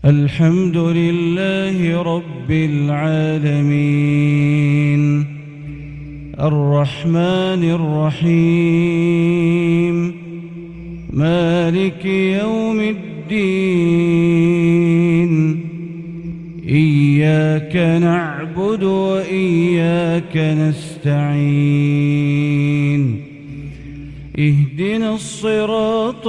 الحمد لله رب العالمين الرحمن الرحيم مالك يوم الدين إياك نعبد وإياك نستعين اهدنا الصراط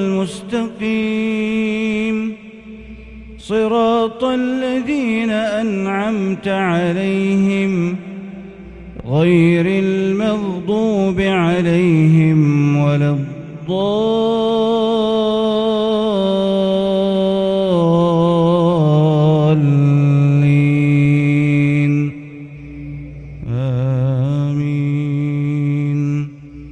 المستقيم صراط الذين أنعمت عليهم غير المغضوب عليهم ولا الضالين آمين.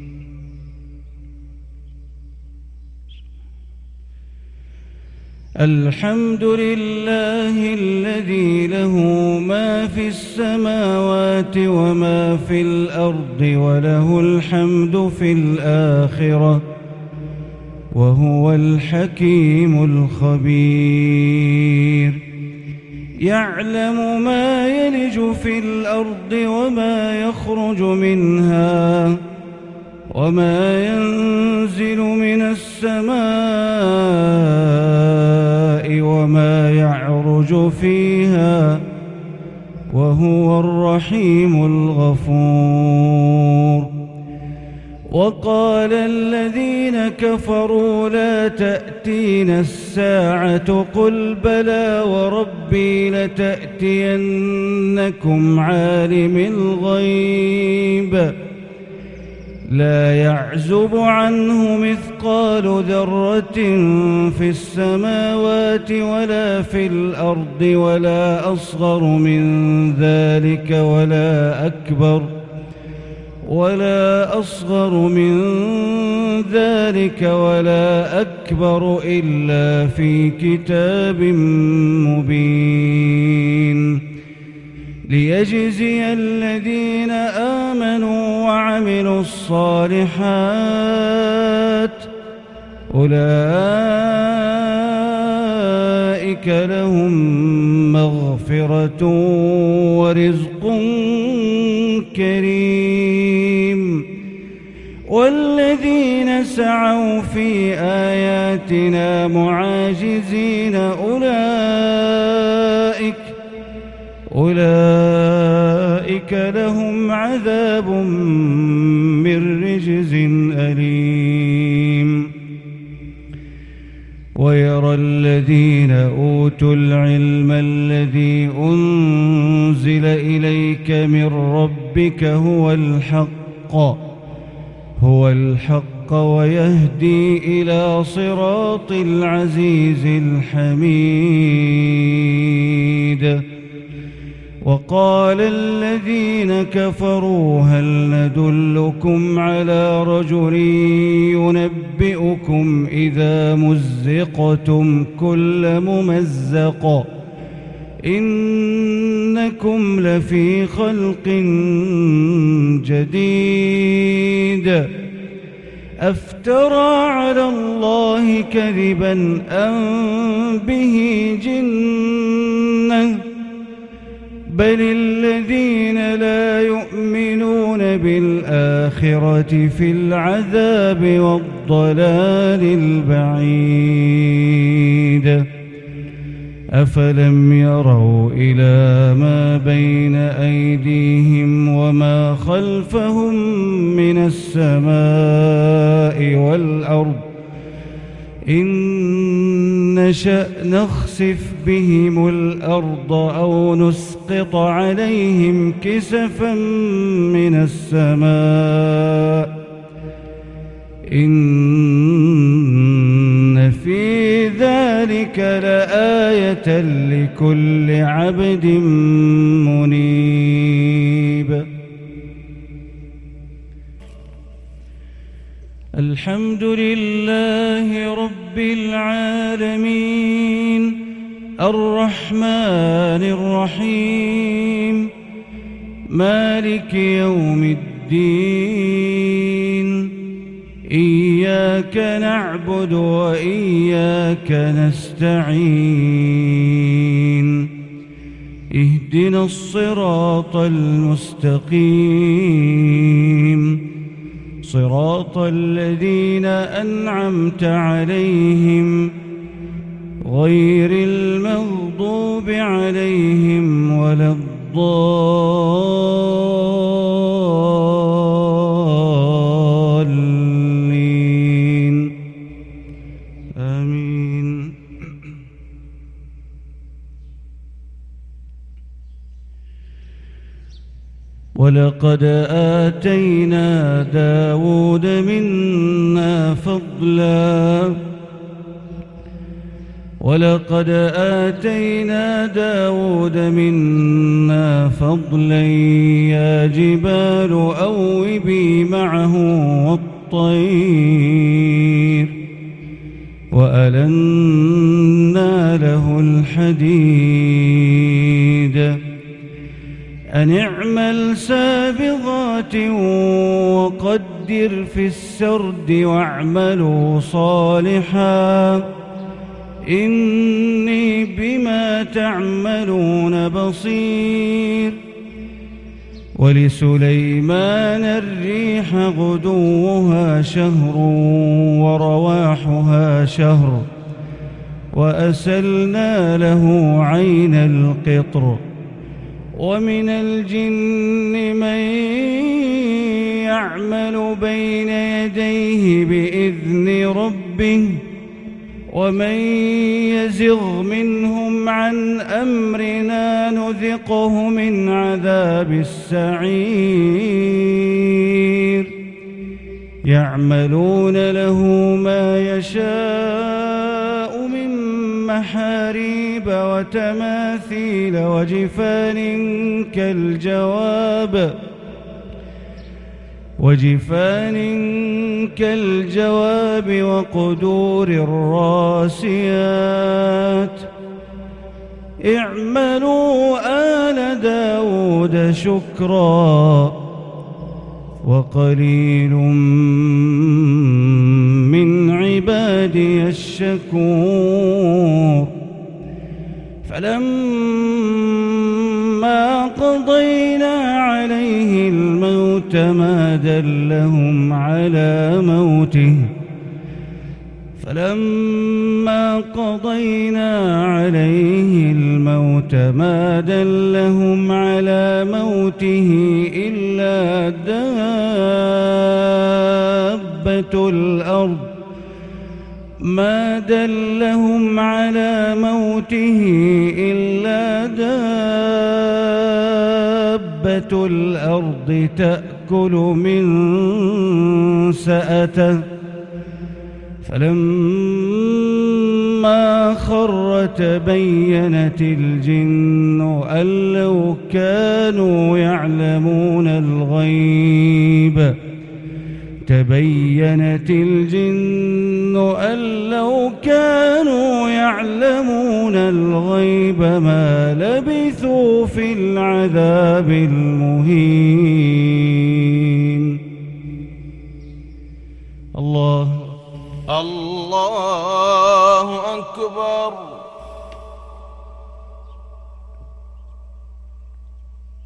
الحمد لله الذي له ما في السماوات وما في الأرض وله الحمد في الآخرة وهو الحكيم الخبير. يعلم ما يلج في الأرض وما يخرج منها وما ينزل من السماء وما يعرج فيها وهو الرحيم الغفور. وقال الذين كفروا لا تأتينا الساعة قل بلى وربي لتأتينكم عالم الغيب لا يعزب عنه مثقال ذرة في السماوات ولا في الأرض ولا أصغر من ذلك ولا أكبر إلا في كتاب مبين. ليجزي الذين آمنوا وعملوا الصالحات أولئك لهم مغفرة ورزق كريم. والذين سعوا في آياتنا معاجزين أولئك لهم عذاب من رجز أليم. ويرى الذين أوتوا العلم الذي أنزل إليك من ربك هو الحق ويهدي إلى صراط العزيز الحميد. وقال الذين كفروا هل ندلكم على رجل ينبئكم إذا مزقتم كل ممزق إنكم لفي خلق جديد أفترى على الله كذبا أم به جنة بل الذين لا يؤمنون بالآخرة في العذاب والضلال البعيد. أفلم يروا إلى ما بين أيديهم وما خلفهم من السماء والأرض إن نشأ نخسف بهم الأرض أو نسقط عليهم كسفا من السماء إن في ذلك لآية لكل عبد منيب. الحمد لله رب العالمين الرحمن الرحيم مالك يوم الدين إياك نعبد وإياك نستعين اهدنا الصراط المستقيم صراط الذين أنعمت عليهم غير المغضوب عليهم ولا الضالين آمين. ولقد آتينا داود منا فضلا ولقد آتينا داود منا فضلا يا جبال أوبي معه والطير وألنا له الحديد أن اعمل سابغات وقدر في السرد واعملوا صالحا إني بما تعملون بصير. ولسليمان الريح غدوها شهر ورواحها شهر وأسلنا له عين القطر ومن الجن من يعمل بين يديه بإذن ربه ومن يزغ منهم عن أمرنا نذقه من عذاب السعير. يعملون له ما يشاء من محاريب وتماثيل وجفان كالجواب وقدور الراسيات. اعملوا آل داود شكرا وقليل من عبادي الشكور. فلما قضينا عليه الموت ما دلهم على موته إلا دابة الأرض تأكل من سأته. فلما خر تبينت الجن أن لو كانوا يعلمون الغيب ما لبثوا في العذاب المهين. الله أكبر.